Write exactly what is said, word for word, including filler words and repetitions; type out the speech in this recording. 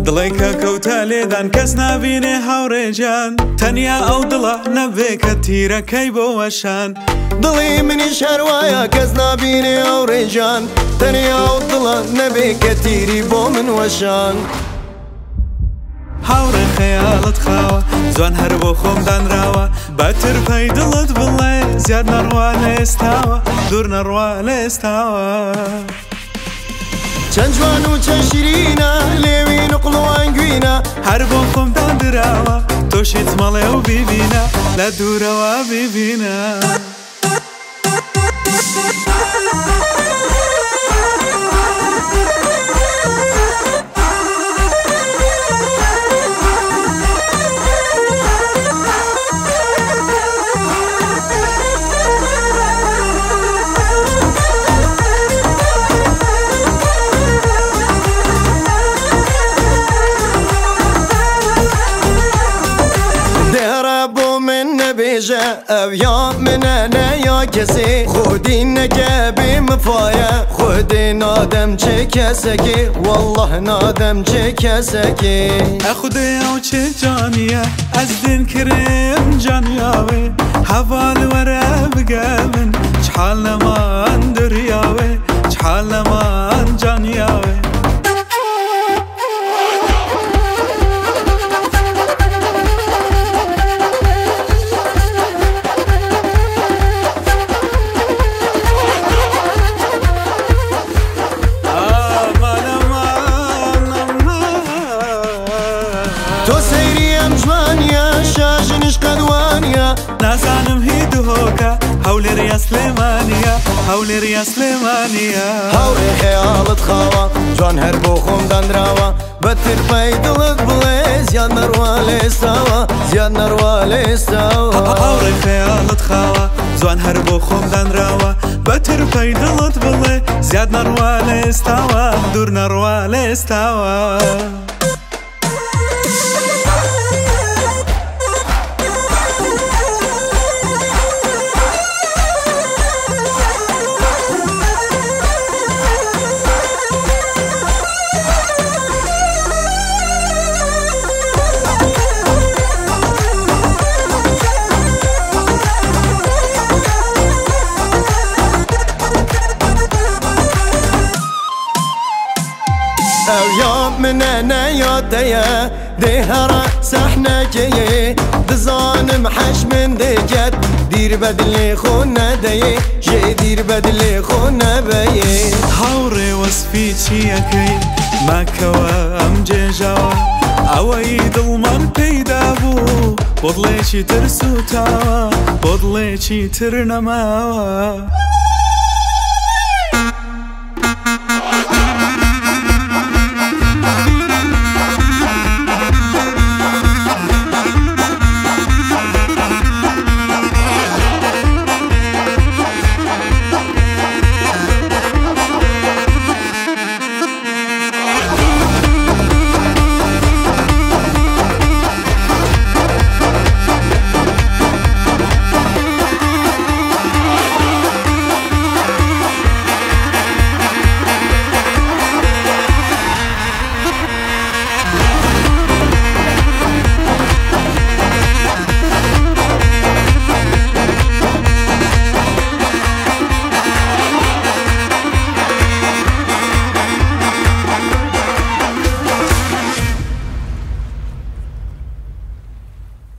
دڵی کە کەوتە لێدان کەس نابینێ هاوڕێجان تەنیا ئەو دڵە نەبێ کە تیرەکەی بۆ وەشان دڵی منیش هەروایە کەس نابینێ هاوڕێجان تەنیا ئەو دڵە نەبێ کە تیری بۆ من وەشان هاوڕێ خەیاڵت خاوە جوان هەر بۆ خۆم دانراوە بەترپەی دڵت بڵێ زیاد نەڕوا لە ئێستاوە دوور نەڕوا لە ئێستاوە چەند جوان و چەند شیرینە لێوی نوقڵ و ئەنگوینە هەر بۆ خۆم دانراوە تۆشیت مەڵێ و بیبینە لە دوورەوە بیبینە ئەو یا منە نەیا کەسێ خودی نەکە بێمفایە خودێ نادەم چێ کەسەکێ والله نادەم چێ کەسەکێ ئەخودێ ئەو چێ جانیە ئەس دین کرێم جانیاوێ هەڤال وەرە بگە من چحال نەمان دریاوێ چحال نەمان جانیاوێ نازانم هی دهۆکە هەولێریا سلێمانیە هەولێریا سلێمانیە هاوڕێ خەیاڵت خاوە جوان هەر بۆ خۆم دانراوە بەترپەی دڵت بڵێ زیاد نەڕوا لە ئێستاوە زیاد نەڕوا لە ئێستاوە هاوڕێ خەیاڵت خاوە جوان هەر بۆ خۆم دانراوە بەترپەی دڵت بڵێ زیاد نەڕوا لە ئێستاوە دوور نەڕوا لە ئێستاوە ئەو یا منە نەیادەیە دێ هەرە سەحنەکەیێ دزانم حەش من دێکەت دیر بە دلێ خۆ نەدەیێ ژێ دیر بە دلێ خۆ نەبەیێ هاوڕێ وەسفی چیەکەی ماکەوە ئەم جێژاوە ئەوەی دڵمان پەیدا بوو بۆ دڵێکی تر سوتاوە بۆ دڵێکی تر نەماوە